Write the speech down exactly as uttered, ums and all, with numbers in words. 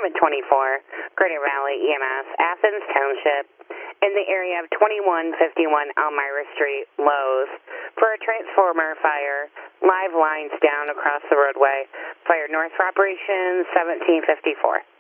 Department twenty-four, Greater Valley E M S, Athens Township, in the area of twenty-one fifty-one Elmira Street, Lowe's, for a transformer fire, live lines down across the roadway. Fire north for operation seventeen fifty-four.